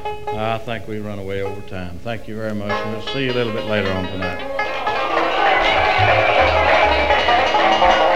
I think we run away over time. Thank you very much, and we'll see you a little bit later on tonight.